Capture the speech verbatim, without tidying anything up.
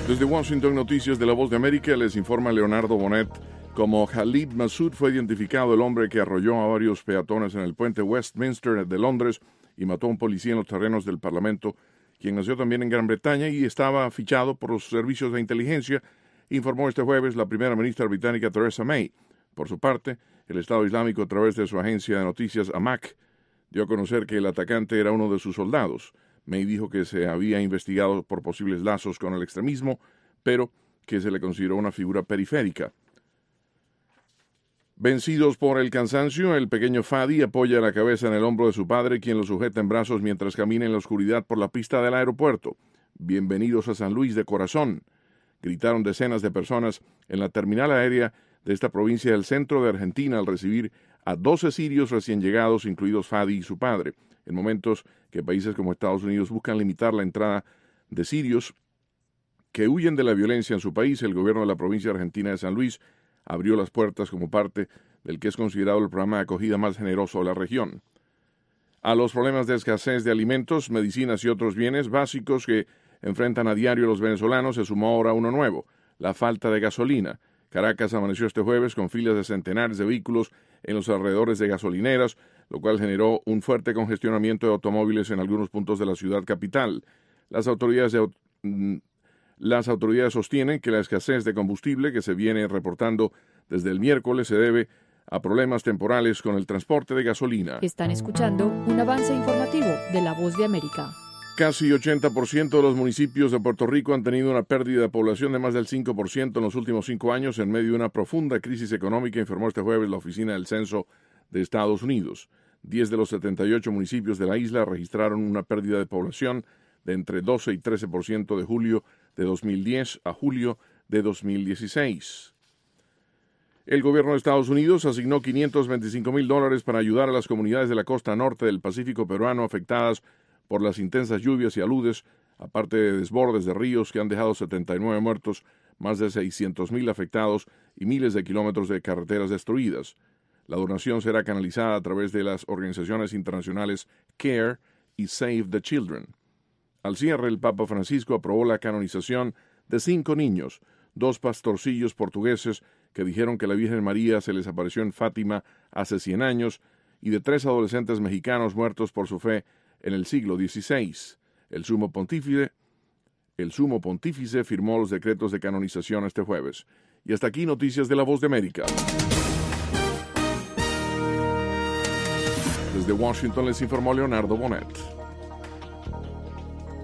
Desde Washington, Noticias de la Voz de América, les informa Leonardo Bonet. Como Khalid Massoud fue identificado el hombre que arrolló a varios peatones en el puente Westminster de Londres y mató a un policía en los terrenos del Parlamento, quien nació también en Gran Bretaña y estaba fichado por los servicios de inteligencia, informó este jueves la primera ministra británica Theresa May. Por su parte, el Estado Islámico, a través de su agencia de noticias Amaq, dio a conocer que el atacante era uno de sus soldados. May dijo que se había investigado por posibles lazos con el extremismo, pero que se le consideró una figura periférica. Vencidos por el cansancio, el pequeño Fadi apoya la cabeza en el hombro de su padre, quien lo sujeta en brazos mientras camina en la oscuridad por la pista del aeropuerto. Bienvenidos a San Luis de corazón, gritaron decenas de personas en la terminal aérea de esta provincia del centro de Argentina al recibir a doce sirios recién llegados, incluidos Fadi y su padre, en momentos que países como Estados Unidos buscan limitar la entrada de sirios que huyen de la violencia en su país. El gobierno de la provincia argentina de San Luis abrió las puertas como parte del que es considerado el programa de acogida más generoso de la región. A los problemas de escasez de alimentos, medicinas y otros bienes básicos que enfrentan a diario los venezolanos se sumó ahora uno nuevo: la falta de gasolina. Caracas amaneció este jueves con filas de centenares de vehículos en los alrededores de gasolineras, lo cual generó un fuerte congestionamiento de automóviles en algunos puntos de la ciudad capital. Las autoridades, de, las autoridades sostienen que la escasez de combustible que se viene reportando desde el miércoles se debe a problemas temporales con el transporte de gasolina. Están escuchando un avance informativo de La Voz de América. Casi ochenta por ciento de los municipios de Puerto Rico han tenido una pérdida de población de más del cinco por ciento en los últimos cinco años en medio de una profunda crisis económica, informó este jueves la Oficina del Censo de Estados Unidos. Diez de los setenta y ocho municipios de la isla registraron una pérdida de población de entre doce y trece por ciento de julio de dos mil diez a julio de dos mil dieciséis. El gobierno de Estados Unidos asignó quinientos veinticinco mil dólares para ayudar a las comunidades de la costa norte del Pacífico peruano afectadas por las intensas lluvias y aludes, aparte de desbordes de ríos que han dejado setenta y nueve muertos, más de seiscientos mil afectados y miles de kilómetros de carreteras destruidas. La donación será canalizada a través de las organizaciones internacionales CARE y Save the Children. Al cierre, el Papa Francisco aprobó la canonización de cinco niños, dos pastorcillos portugueses que dijeron que la Virgen María se les apareció en Fátima hace cien años, y de tres adolescentes mexicanos muertos por su fe en el siglo dieciséis. El sumo pontífice, el sumo pontífice firmó los decretos de canonización este jueves. Y hasta aquí Noticias de la Voz de América. Desde Washington les informó Leonardo Bonet.